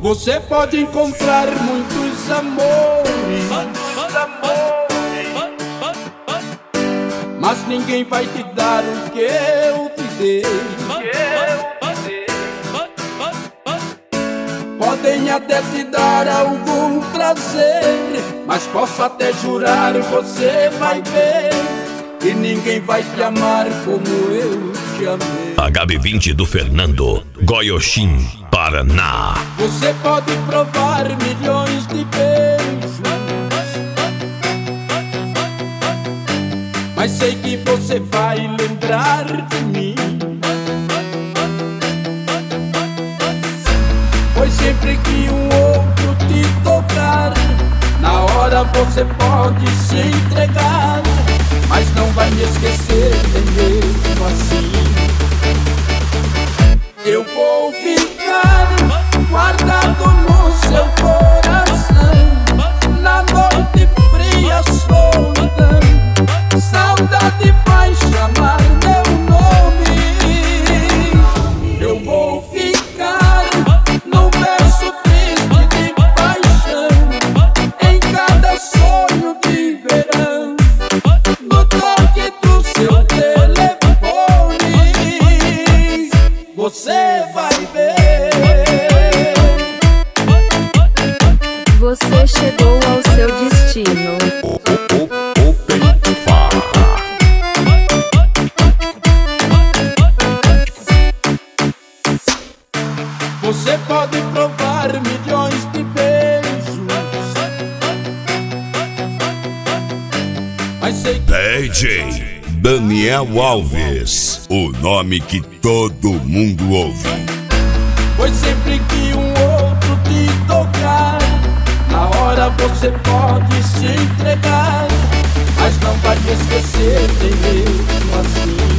Você pode encontrar muitos amores, mas ninguém vai te dar o que eu te dei. Podem até te dar algum prazer, mas posso até jurar, você vai ver, e ninguém vai te amar como eu te amei. HB20 do Fernando, Goiôxim, Paraná. Você pode provar milhões de beijos, mas sei que você vai lembrar de mim, pois sempre que um outro te tocar, na hora você pode se entregar, mas não vai me esquecer nem mesmo assim. Eu vou ficar guardado no seu coração, na noite fria, solidão, saudade vai chamar meu nome. Eu vou ficar num verso triste de paixão, em cada sonho de verão, no toque do seu telefone, você vai ver. Você chegou ao seu destino. Você pode provar milhões de beijos, mas sei que DJ Daniel Alves, o nome que todo mundo ouve. pois sempre que um outro te tocar, na hora você pode se entregar, mas não vai me esquecer nem mesmo assim.